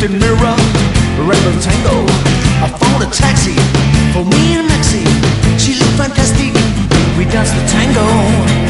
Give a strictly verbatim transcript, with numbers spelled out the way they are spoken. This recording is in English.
looking mirror, red the tango. I found a taxi for me and Maxie. She looked fantastic. We danced the tango.